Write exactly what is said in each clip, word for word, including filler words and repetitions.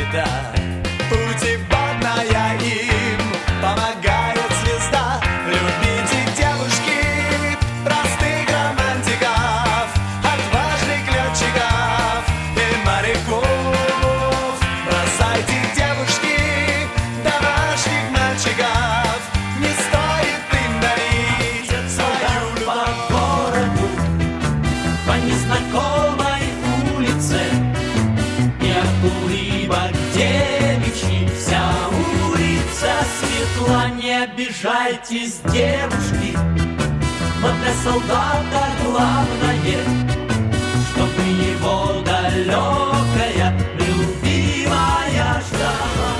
беда. Путеводная им помогает звезда. Любите, девушки, простых романтиков, отважных летчиков и моряков. Бросайте, девушки, домашних мальчиков, не стоит им дарить свою любовь. По городу, по незнакомой улице, нет улыбок девичьих, вся улица светла. Не обижайтесь, девушки, но для солдата главное, чтобы его далекая любимая ждала.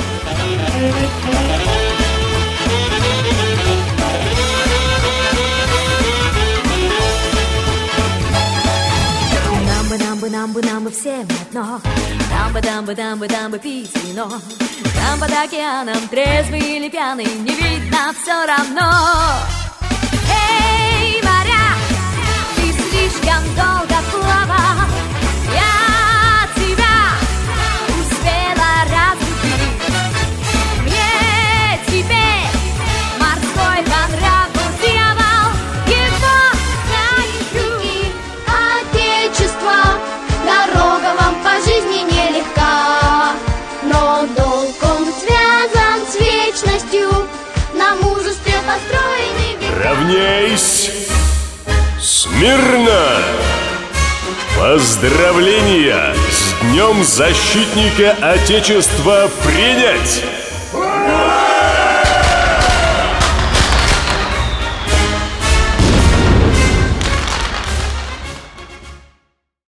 Нам бы, нам бы, нам бы, нам бы всем одно. Нам бы, нам бы, нам бы, нам бы пить вино. Там под океаном, трезвый или пьяный, не видно все равно. Эй, моряк, ты слишком долго плавал. Я тебя успела разлюбить. Мне теперь морской по нраву дьявол. Его я люблю. Отечество, дорога вам по жизни нелегка, но долг он связан с вечностью, на мужестве построенный века. Равняйсь! Смирно! Поздравления с Днем Защитника Отечества принять!